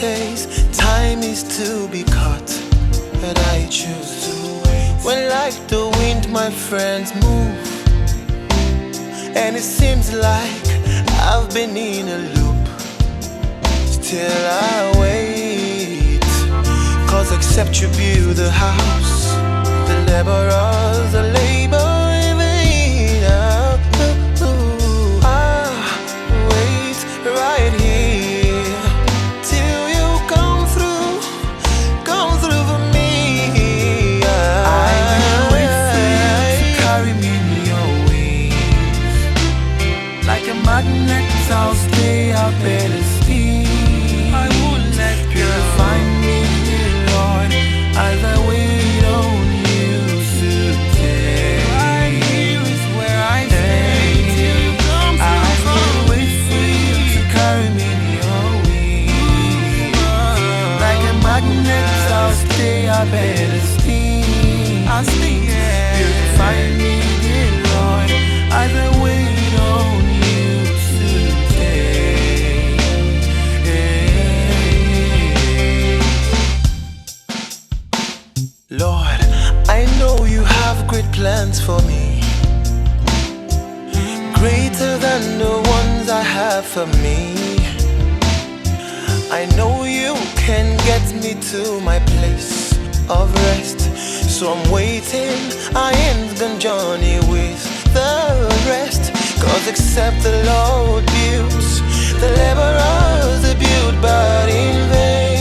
says time is to be cut, but I choose to wait. When like the wind my friends move, and it seems like I've been in a loop, still I wait. Cause except you build the house, the laborers, the labor in vain. Wait right here till you come through for me. I will wait for you to carry me in your wings. Like a magnet, I'll stay out there to steam. I won't let go. Purify me, Lord, as I wait on you today. Right here is where I stay till you come through. I will wait for you to carry me in your wings. Like a magnet, I'll stay out there to steam. I'll stay, yeah. Purify me, dear Lord, as I wait on you today. Lord, I know you have great plans for me, greater than the ones I have for me. I know you can get me to my place of rest, so I'm waiting. I ain't gonna journey with the rest. Cause except the Lord builds, the laborers they build but in vain.